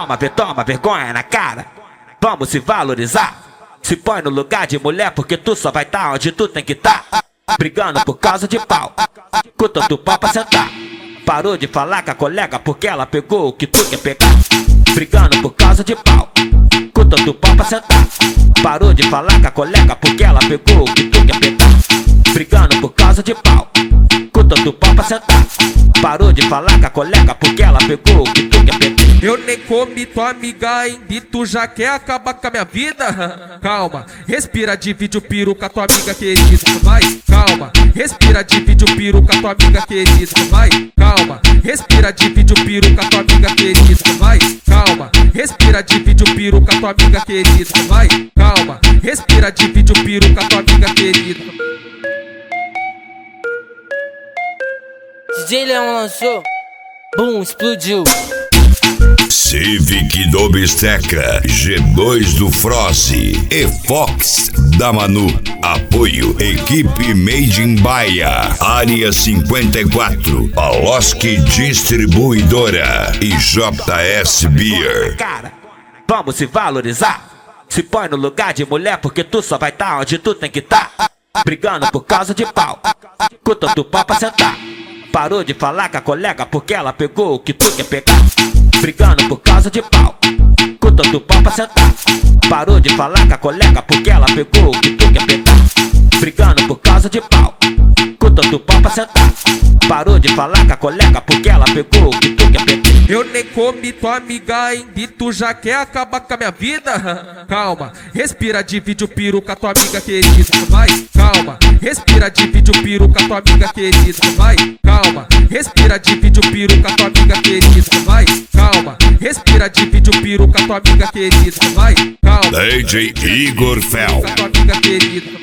toma vergonha na cara. Vamos se valorizar. Se põe no lugar de mulher porque tu só vai tá onde tu tem que tá. Brigando por causa de pau, com tanto pau pra sentar. Parou de falar com a colega porque ela pegou o que tu quer pegar. Brigando por causa de pau, com tanto pau pra sentar. Parou de falar com a colega porque ela pegou o que tu quer pegar. Brigando por causa de pau, com tanto pau pra sentar. Parou de falar com a colega porque ela pegou o que tu quer pegar. Eu nem comi tua amiga ainda e tu já quer acabar com a minha vida? Calma, respira, divide o peru com a tua amiga querida, vai. Calma, respira, divide o peru com a tua amiga querida, vai. Calma, respira, divide o peru com a tua amiga querida, vai. Calma, respira, divide o peru com a tua amiga querida, vai. Calma, respira, divide o peru com a tua amiga querida. DJ Leão lançou, boom, explodiu. Civic do Bisteca, G2 do Froze e Fox da Manu. Apoio Equipe Made in Bahia, Área 54, Aloski Distribuidora e JS Beer. Cara, vamos se valorizar. Se põe no lugar de mulher porque tu só vai tá onde tu tem que tá. Brigando por causa de pau, com tanto pau pra sentar. Parou de falar com a colega porque ela pegou o que tu quer pegar. Brigando por causa de pau, com tanto pau pra sentar. Parou de falar com a colega porque ela pegou o que tu quer pegar. Brigando por causa de pau, com tanto pau pra sentar. Parou de falar com a colega porque ela pegou o que tu quer pegar. Eu nem comi tua amiga ainda e tu já quer acabar com a minha vida? Calma, respira, divide o peru com a tua amiga querida, vai. Calma, respira, divide o peru com a tua amiga querida, vai. Calma, respira, divide o peru com a tua amiga querida, vai. Calma, respira, divide o peru com a tua amiga querida, vai. Calma, DJ Igor Fel. com a tua amiga querida.